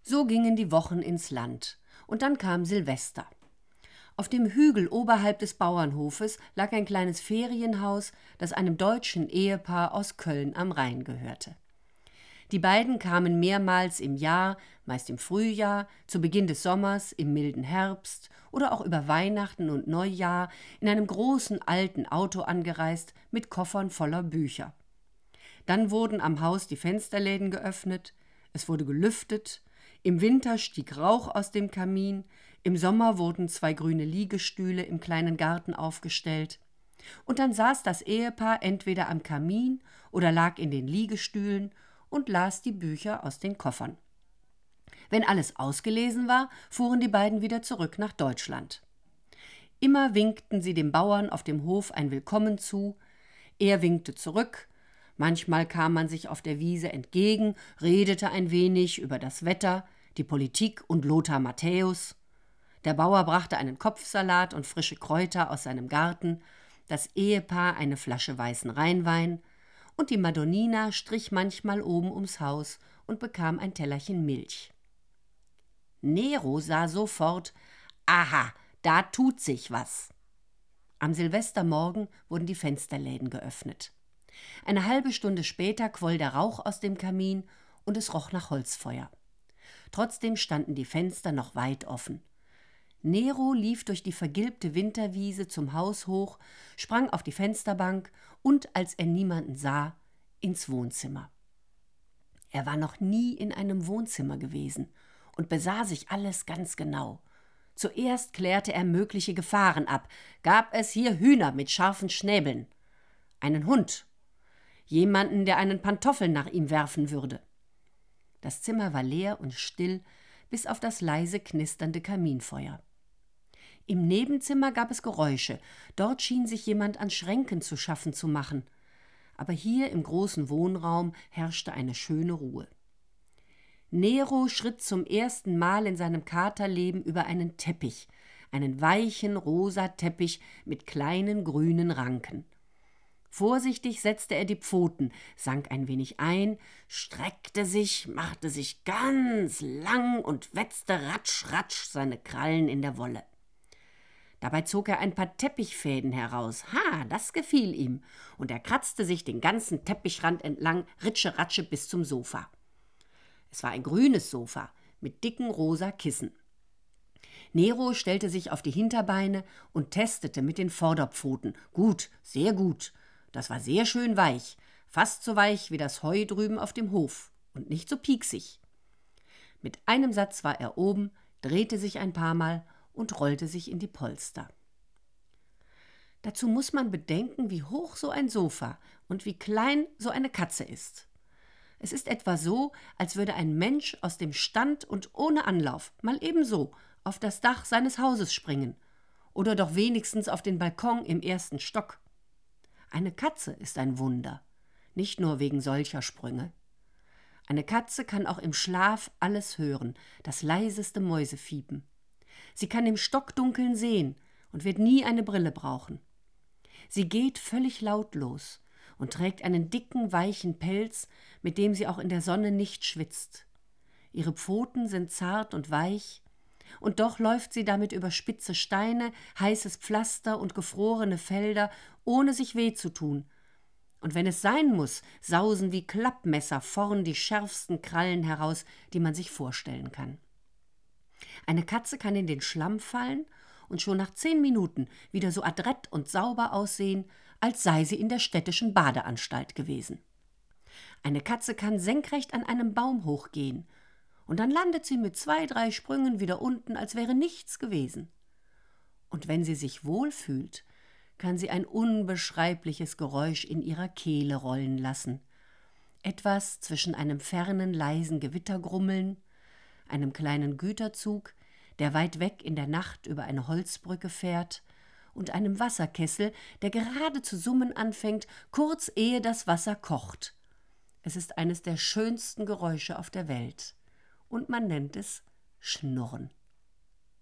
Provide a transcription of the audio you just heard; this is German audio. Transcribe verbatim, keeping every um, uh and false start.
So gingen die Wochen ins Land. Und dann kam Silvester. Auf dem Hügel oberhalb des Bauernhofes lag ein kleines Ferienhaus, das einem deutschen Ehepaar aus Köln am Rhein gehörte. Die beiden kamen mehrmals im Jahr, meist im Frühjahr, zu Beginn des Sommers, im milden Herbst oder auch über Weihnachten und Neujahr in einem großen alten Auto angereist mit Koffern voller Bücher. Dann wurden am Haus die Fensterläden geöffnet, es wurde gelüftet, im Winter stieg Rauch aus dem Kamin, im Sommer wurden zwei grüne Liegestühle im kleinen Garten aufgestellt. Und dann saß das Ehepaar entweder am Kamin oder lag in den Liegestühlen und las die Bücher aus den Koffern. Wenn alles ausgelesen war, fuhren die beiden wieder zurück nach Deutschland. Immer winkten sie dem Bauern auf dem Hof ein Willkommen zu, er winkte zurück, manchmal kam man sich auf der Wiese entgegen, redete ein wenig über das Wetter, die Politik und Lothar Matthäus. Der Bauer brachte einen Kopfsalat und frische Kräuter aus seinem Garten, das Ehepaar eine Flasche weißen Rheinwein, und die Madonnina strich manchmal oben ums Haus und bekam ein Tellerchen Milch. Nero sah sofort, aha, da tut sich was. Am Silvestermorgen wurden die Fensterläden geöffnet. Eine halbe Stunde später quoll der Rauch aus dem Kamin und es roch nach Holzfeuer. Trotzdem standen die Fenster noch weit offen. Nero lief durch die vergilbte Winterwiese zum Haus hoch, sprang auf die Fensterbank und, als er niemanden sah, ins Wohnzimmer. Er war noch nie in einem Wohnzimmer gewesen und besah sich alles ganz genau. Zuerst klärte er mögliche Gefahren ab. Gab es hier Hühner mit scharfen Schnäbeln? Einen Hund? Jemanden, der einen Pantoffel nach ihm werfen würde? Das Zimmer war leer und still, bis auf das leise knisternde Kaminfeuer. Im Nebenzimmer gab es Geräusche. Dort schien sich jemand an Schränken zu schaffen zu machen. Aber hier im großen Wohnraum herrschte eine schöne Ruhe. Nero schritt zum ersten Mal in seinem Katerleben über einen Teppich, einen weichen rosa Teppich mit kleinen grünen Ranken. Vorsichtig setzte er die Pfoten, sank ein wenig ein, streckte sich, machte sich ganz lang und wetzte ratsch, ratsch seine Krallen in der Wolle. Dabei zog er ein paar Teppichfäden heraus. Ha, das gefiel ihm. Und er kratzte sich den ganzen Teppichrand entlang, ritsche, ratsche bis zum Sofa. Es war ein grünes Sofa mit dicken rosa Kissen. Nero stellte sich auf die Hinterbeine und testete mit den Vorderpfoten. Gut, sehr gut. Das war sehr schön weich, fast so weich wie das Heu drüben auf dem Hof und nicht so pieksig. Mit einem Satz war er oben, drehte sich ein paar Mal und rollte sich in die Polster. Dazu muss man bedenken, wie hoch so ein Sofa und wie klein so eine Katze ist. Es ist etwa so, als würde ein Mensch aus dem Stand und ohne Anlauf mal ebenso auf das Dach seines Hauses springen oder doch wenigstens auf den Balkon im ersten Stock. Eine Katze ist ein Wunder, nicht nur wegen solcher Sprünge. Eine Katze kann auch im Schlaf alles hören, das leiseste Mäusefiepen. Sie kann im Stockdunkeln sehen und wird nie eine Brille brauchen. Sie geht völlig lautlos und trägt einen dicken, weichen Pelz, mit dem sie auch in der Sonne nicht schwitzt. Ihre Pfoten sind zart und weich, und doch läuft sie damit über spitze Steine, heißes Pflaster und gefrorene Felder, ohne sich weh zu tun. Und wenn es sein muss, sausen wie Klappmesser vorn die schärfsten Krallen heraus, die man sich vorstellen kann. Eine Katze kann in den Schlamm fallen und schon nach zehn Minuten wieder so adrett und sauber aussehen, als sei sie in der städtischen Badeanstalt gewesen. Eine Katze kann senkrecht an einem Baum hochgehen und dann landet sie mit zwei, drei Sprüngen wieder unten, als wäre nichts gewesen. Und wenn sie sich wohlfühlt, kann sie ein unbeschreibliches Geräusch in ihrer Kehle rollen lassen. Etwas zwischen einem fernen, leisen Gewittergrummeln, einem kleinen Güterzug, der weit weg in der Nacht über eine Holzbrücke fährt, und einem Wasserkessel, der gerade zu summen anfängt, kurz ehe das Wasser kocht. Es ist eines der schönsten Geräusche auf der Welt. Und man nennt es Schnurren.